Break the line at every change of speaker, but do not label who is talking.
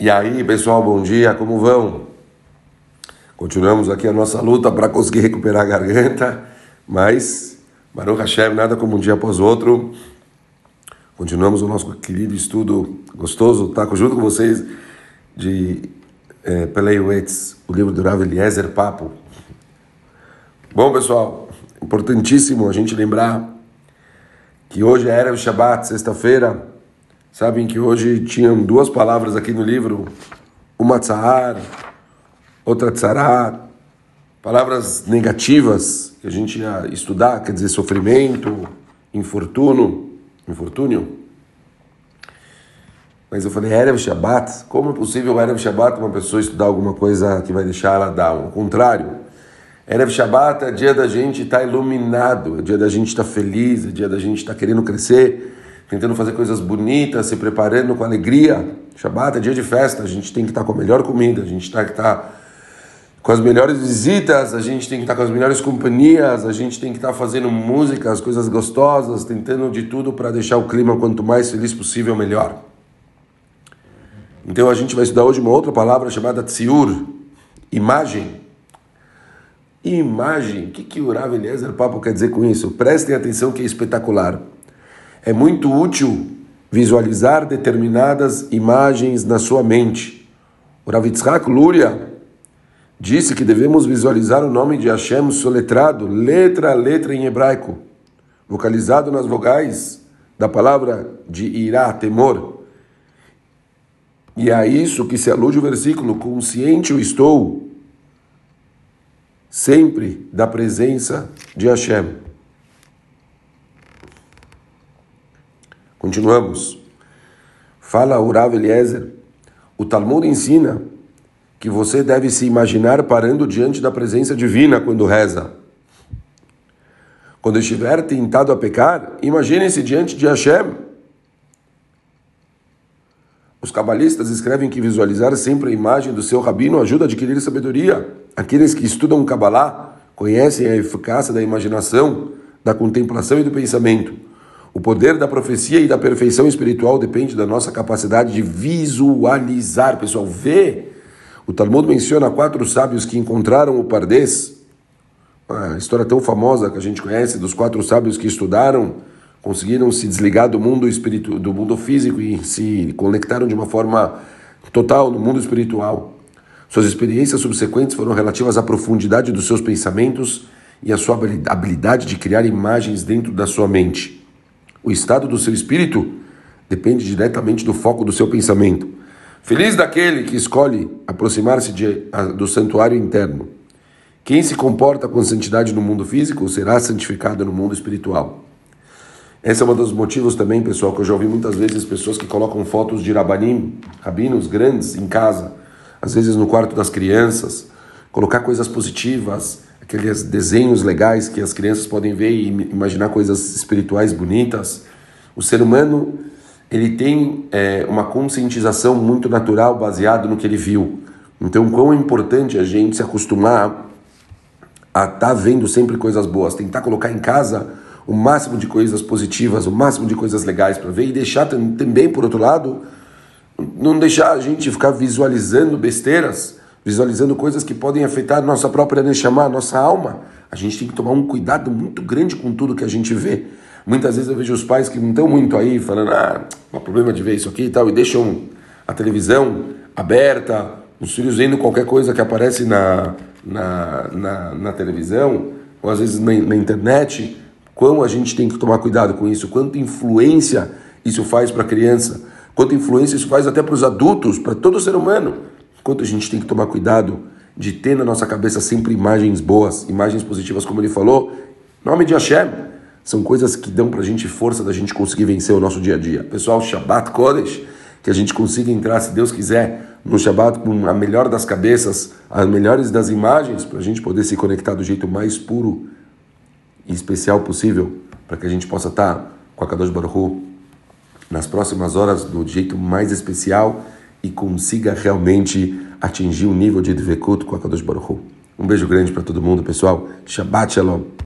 E aí, pessoal, bom dia, como vão? Continuamos aqui a nossa luta para conseguir recuperar a garganta, mas, Baruch Hashem, nada como um dia após o outro. Continuamos o nosso querido estudo gostoso, tá junto com vocês, de Pelei Uetz, o livro do Rav Eliezer Papo. Bom, pessoal, importantíssimo a gente lembrar que hoje é Erev Shabbat, sexta-feira. Sabem que hoje tinham duas palavras aqui no livro, uma tzahar, outra tzarat, palavras negativas que a gente ia estudar, quer dizer, sofrimento, infortúnio. Mas eu falei, Erev Shabbat, como é possível Erev Shabbat uma pessoa estudar alguma coisa que vai deixar ela down? Ao contrário, Erev Shabbat é dia da gente estar iluminado, é dia da gente estar feliz, é dia da gente estar querendo crescer, tentando fazer coisas bonitas, se preparando com alegria. Shabbat é dia de festa, a gente tem que estar com a melhor comida, a gente tem que estar com as melhores visitas, a gente tem que estar com as melhores companhias, a gente tem que estar fazendo músicas, coisas gostosas, tentando de tudo para deixar o clima quanto mais feliz possível, melhor. Então a gente vai estudar hoje uma outra palavra chamada tziur, imagem. Imagem, o que o Rav Eliezer Papo quer dizer com isso? Prestem atenção que é espetacular. É muito útil visualizar determinadas imagens na sua mente. O Rav Yitzhak Luria disse que devemos visualizar o nome de Hashem soletrado, letra a letra em hebraico, vocalizado nas vogais da palavra de irá, temor. E a isso que se alude o versículo, consciente eu estou sempre da presença de Hashem. Continuamos. Fala o Rav Eliezer, o Talmud ensina que você deve se imaginar parando diante da presença divina quando reza. Quando estiver tentado a pecar, imagine-se diante de Hashem. Os cabalistas escrevem que visualizar sempre a imagem do seu rabino ajuda a adquirir sabedoria. Aqueles que estudam Kabbalah conhecem a eficácia da imaginação, da contemplação e do pensamento. O poder da profecia e da perfeição espiritual depende da nossa capacidade de visualizar. Pessoal, ver. O Talmud menciona 4 sábios que encontraram o Pardês. A história tão famosa que a gente conhece dos 4 sábios que estudaram, conseguiram se desligar do mundo do mundo físico e se conectaram de uma forma total no mundo espiritual. Suas experiências subsequentes foram relativas à profundidade dos seus pensamentos e à sua habilidade de criar imagens dentro da sua mente. O estado do seu espírito depende diretamente do foco do seu pensamento. Feliz daquele que escolhe aproximar-se do santuário interno. Quem se comporta com santidade no mundo físico será santificado no mundo espiritual. Esse é um dos motivos também, pessoal, que eu já ouvi muitas vezes pessoas que colocam fotos de rabinos grandes em casa, às vezes no quarto das crianças, colocar coisas positivas, aqueles desenhos legais que as crianças podem ver e imaginar coisas espirituais bonitas. O ser humano, ele tem uma conscientização muito natural baseado no que ele viu. Então, quão é importante a gente se acostumar a estar vendo sempre coisas boas, tentar colocar em casa o máximo de coisas positivas, o máximo de coisas legais para ver e deixar também, por outro lado, não deixar a gente ficar visualizando besteiras, visualizando coisas que podem afetar a nossa própria neshama, a nossa alma. A gente tem que tomar um cuidado muito grande com tudo que a gente vê. Muitas vezes eu vejo os pais que não estão muito aí, falando, não há problema de ver isso aqui e tal, e deixam a televisão aberta, os filhos vendo qualquer coisa que aparece na televisão, ou às vezes na internet. Quão a gente tem que tomar cuidado com isso, quanta influência isso faz para a criança, quanta influência isso faz até para os adultos, para todo ser humano. Quanto a gente tem que tomar cuidado de ter na nossa cabeça sempre imagens boas, imagens positivas, como ele falou, em nome de Hashem. São coisas que dão para a gente força da gente conseguir vencer o nosso dia a dia. Pessoal, Shabbat Kodesh, que a gente consiga entrar, se Deus quiser, no Shabbat com a melhor das cabeças, as melhores das imagens, para a gente poder se conectar do jeito mais puro e especial possível, para que a gente possa estar com a Kadosh Baruch Hu nas próximas horas do jeito mais especial e consiga realmente atingir o nível de Dvekut com a Kadosh Baruch Hu. Um beijo grande para todo mundo, pessoal. Shabbat Shalom.